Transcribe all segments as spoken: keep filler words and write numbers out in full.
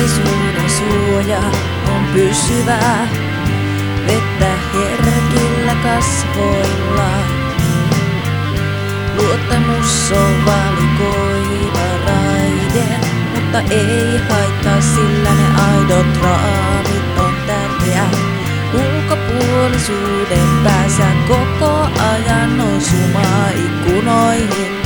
Turvallisuuden suoja on pysyvää, vettä herkillä kasvoilla. Luottamus on valikoiva raide, mutta ei haittaa, sillä ne aidot raamit on tärkeä. Ulkopuolisuuden päässä koko ajan nousumaa ikkunoihin.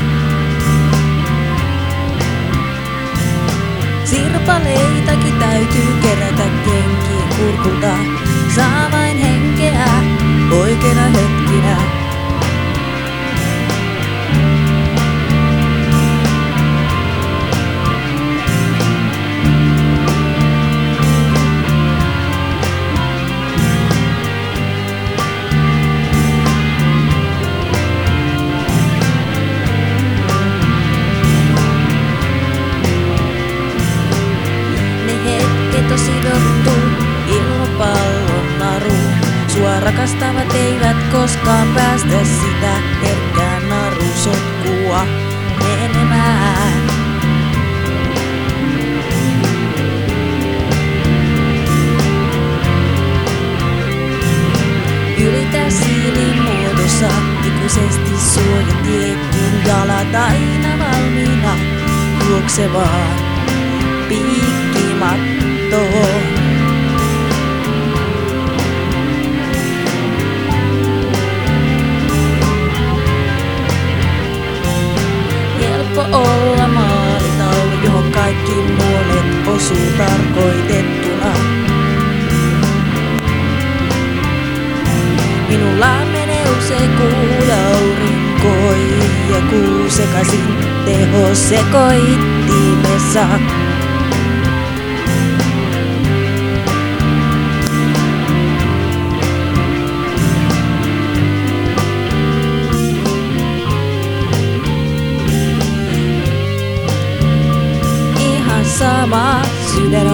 Sirpaleitakin täytyy kerätä kenkiin kurkulta. Saa vain henkeä oikeina hetkinä. On sidottu ilmapallon naruun. Sua rakastavat eivät koskaan päästä sitä herkkää narusotkua menemään. Ylitä siilin muodossa ikuisesti suojatiekin, jalat aina valmiina juoksevaan piikkimattoon. Helppo olla maalitaulu, johon kaikki nuolet osuu tarkoitettuna. Minulla menee usein kuu ja aurinko ja kuu sekaisin tehosekoittimessa. Sama, sydän